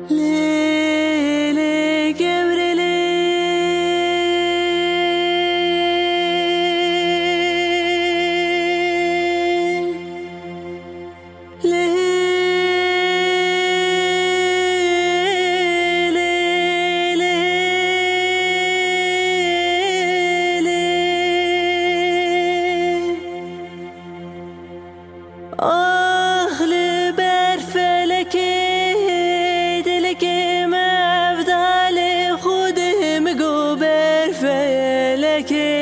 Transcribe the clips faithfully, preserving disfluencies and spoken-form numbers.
Lele gevrele آه لبر فلکی دلکی مفدال خودم گو بر فلکی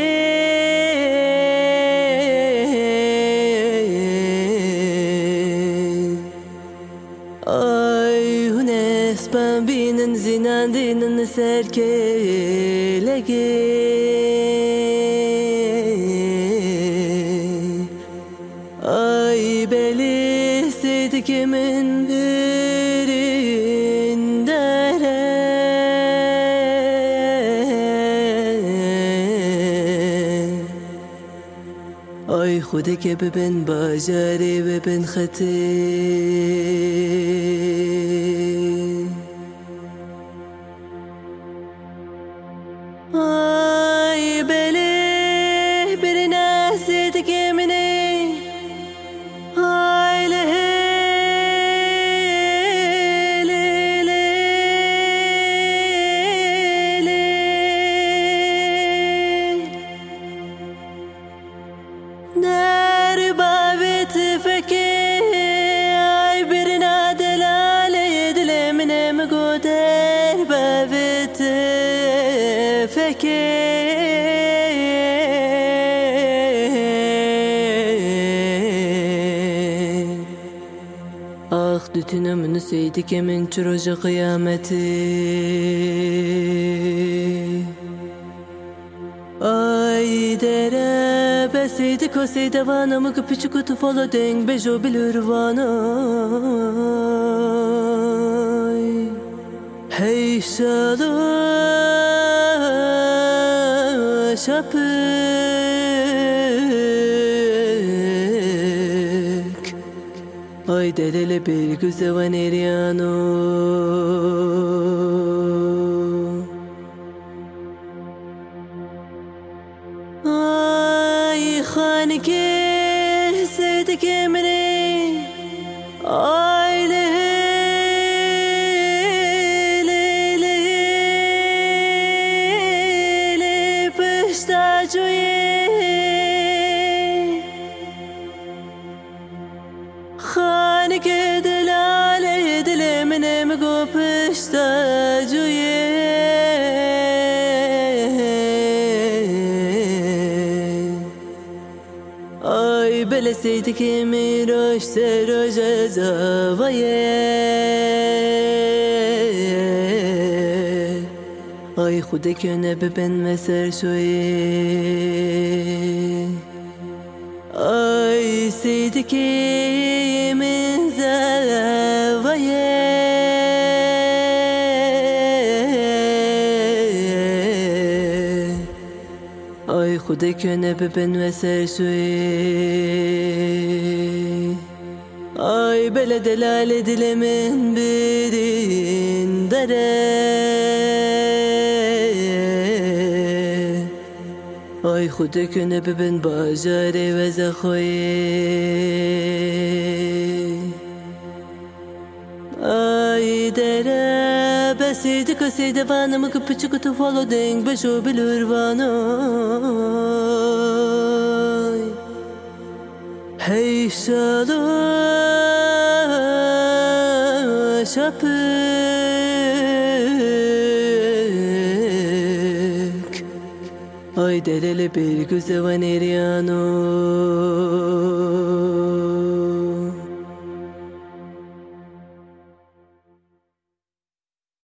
آی هنس بم بینن زینان دینن سرکلگی ay belisiydi kimin birindere ay खुदा के बबन बाजारे बबन खते ay beli birine siydi kimini در بابت فكي اي برنا دلالي دل من مقو در بابت فكي اخ دتنا من سيدك من تروج قيامتي ay dere besiydi kosiydi vana mı küçük kutu folo deng bejo bilur vana hey şalı şapık ay derele bir güze van eriano ay خانگی سیدک منی ay le le le le pışta joye خانگی delale dile menem go pışta joye ay belesiydi ki miroş seroş zavaya ay खुदा köne beben meser şoye ay siydi ki min zavaya ay खुदा köne beben meser şoye ay bele delale dilemin birindere ay खुदा köne beben bajare ve zakhoye ay dere besiydi kosiydi vana mı küçük kutu folo deng bejo bilur vana hey şalı şapık ay derele bir güze van eriano